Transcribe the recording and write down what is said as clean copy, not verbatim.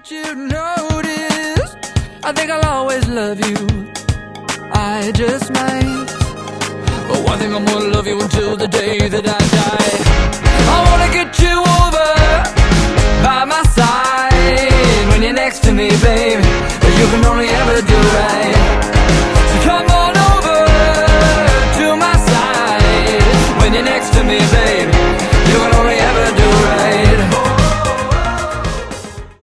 you notice, I think I'll always love you. I just might. But one thing, I'm gonna love you until the day that I die.